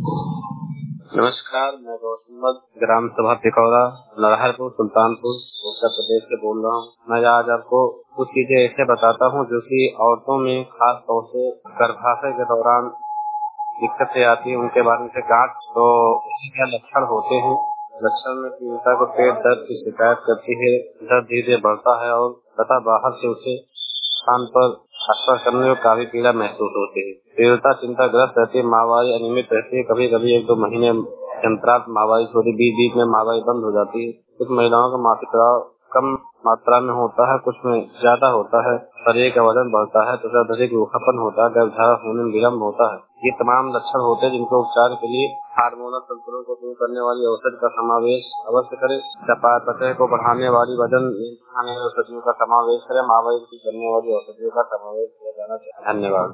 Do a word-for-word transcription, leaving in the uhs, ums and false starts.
नमस्कार, मैं गौतम ग्राम सभा पिकौरा नरहरपुर सुल्तानपुर उत्तर प्रदेश से बोल रहा हूँ। मैं आज आपको कुछ चीजें ऐसे बताता हूँ जो कि औरतों में खास तौर से गर्भाशय के दौरान दिक्कतें आती हैं, उनके बारे में से गांठ तो क्या लक्षण होते हैं। लक्षण में पीड़िता को पेट दर्द की शिकायत करती है, दर्द धीरे धीरे बढ़ता है और तथा बाहर से उसे स्थान पर स्पर्श करने में काफी पीड़ा महसूस होती है। पीड़िता चिंताग्रस्त रहती है, माहवारी अनियमित रहती है, कभी कभी एक दो महीने अंतराल माहवारी थोड़ी बीच बीच में माहवारी बंद हो जाती है। कुछ महिलाओं का मासिक स्राव कम मात्रा में होता है, कुछ में ज्यादा होता है, शरीर का वजन बढ़ता है तथा अधिक रूखापन होता है, गर्भधारण होने में विलम्ब होता है। ये तमाम लक्षण होते हैं जिनको उपचार के लिए हार्मोनल संतुलन को दूर करने वाली औषधि का समावेश अवश्य करें। चयापचय को बढ़ाने वाली, वजन नियंत्रण वाली औषधियों का समावेश करें। माहवारी की करने वाली औषधियों का समावेश किया जाना चाहिए। धन्यवाद।